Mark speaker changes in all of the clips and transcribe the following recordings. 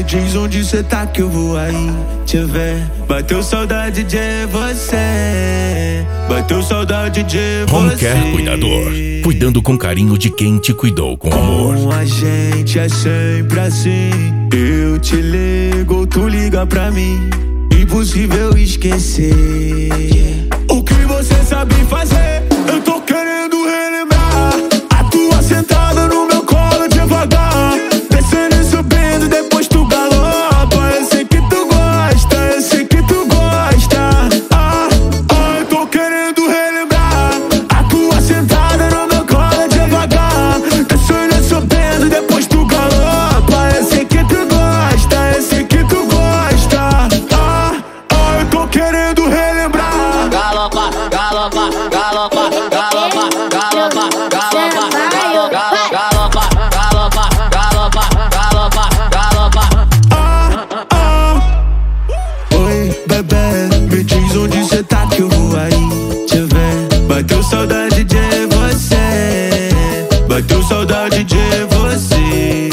Speaker 1: diz onde cê tá que eu vou aí te ver. Bateu saudade de você, bateu saudade de você.
Speaker 2: Home Care Cuidador, cuidando com carinho de quem te cuidou com amor.
Speaker 1: Com a gente é sempre assim. Eu te ligo, tu liga pra mim. Impossível esquecer o que você sabe fazer. Eu tô querendo relembrar a tua sentada no meu colo devagar, descendo e subindo, depois tu galopa. Eu sei que tu gosta, eu sei que tu gosta. Eu tô querendo relembrar a tua sentada no meu colo devagar, descendo e subindo, depois tu galopa. Eu sei que tu gosta, eu sei que tu gosta. Eu tô querendo relembrar.
Speaker 3: Galopa, galopa, galopa, galopa, galopa, galopa, galopa, galopa, galopa, galopa, galopa.
Speaker 1: Oi, bebê, me diz onde cê tá que eu vou aí te ver. Bateu saudade de você, bateu saudade de você.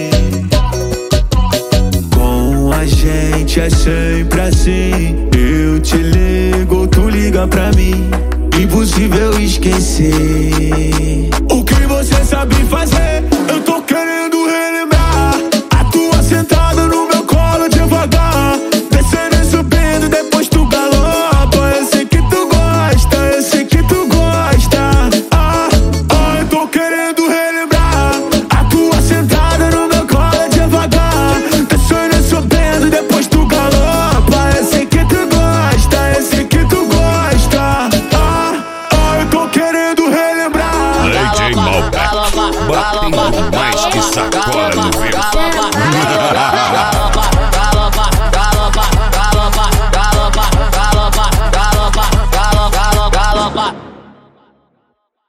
Speaker 1: Com a gente é sempre assim. Eu te ligo, tu liga pra mim. Impossível esquecer o que você sabe fazer. Eu tô querendo relembrar a tua sentada no meu colo devagar, descendo e subindo, depois tu galopa. Eu sei que tu gosta, eu sei que tu gosta. Eu tô querendo relembrar a tua sentada no meu colo devagar, descendo e subindo, depois tu galopa. Eu sei que tu gosta, eu sei que tu gosta. Eu tô querendo relembrar.
Speaker 2: DJ Malbec, batendo mais